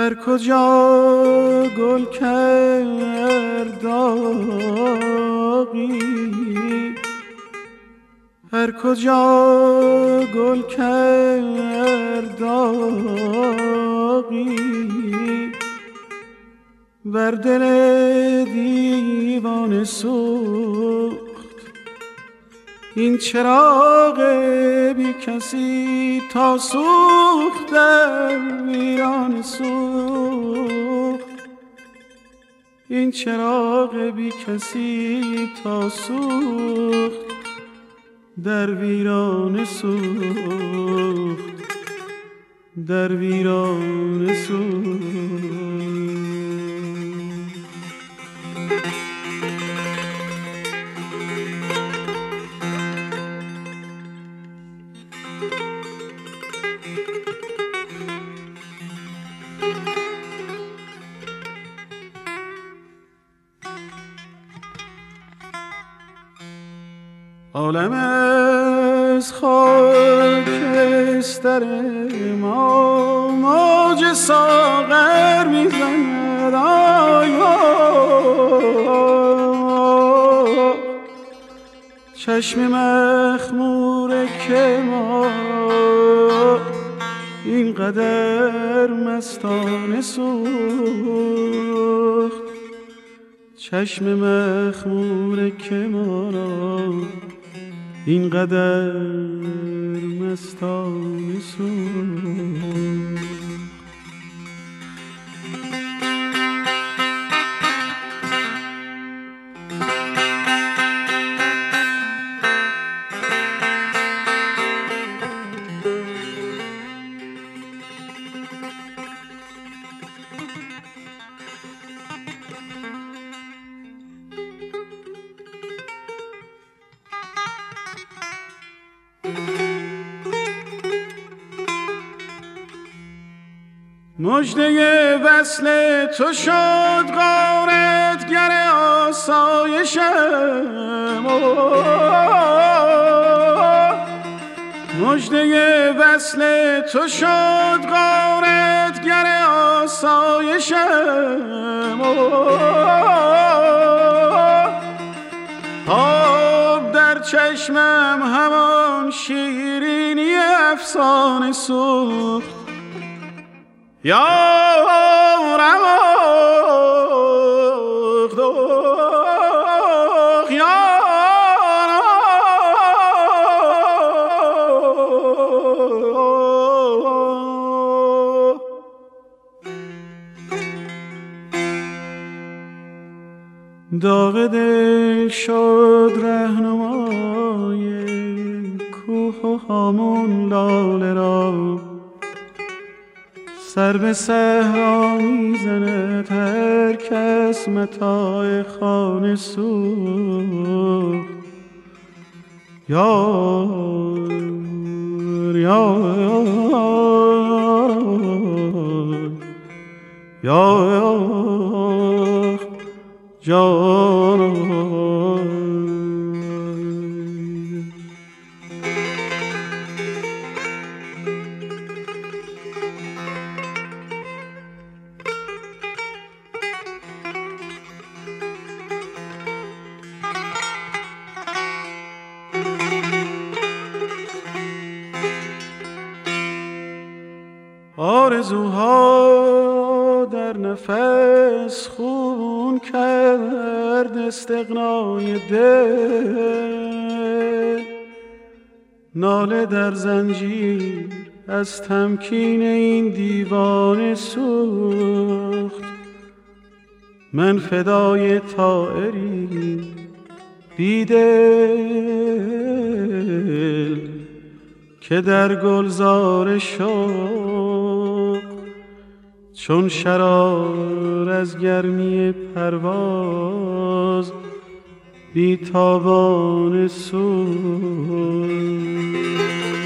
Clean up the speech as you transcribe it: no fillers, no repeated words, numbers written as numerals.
هر کجا گل کرد داغی، هر کجا گل کرد داغی، بر دل دیوانه سوخت این چراغ بی کسی تا سوخت در ویران سوخت، این چراغ بی کسی تا سوخت در ویران سوخت، در ویران سوخت. عالم از خاکستر ما موج ساغر میزند، چشم مخمور که ما اینقدر مستانه سوخت، چشم مخمور که ما را اینقدر مستانه سوخت. مژده وصل تو شد غارتگر آسایشم، مژده وصل تو شد غارتگر آسایشم، آب در چشمم همان شیرینی افسانه سوخت، یا رماخ دوخ یا داغ دل شد رهنمای کوه و هامون لاله را، سر به صحرا میزند هر کس متاع خانه سوخت، یار یار یار جان. آرزوها در نفس خون کرد استغنای دل، ناله در زنجیر از تمکین این دیوانه سوخت، من فدای طائری بیدل که در گلزار شوق چون شرار از گرمی پرواز بی تابان سوخت.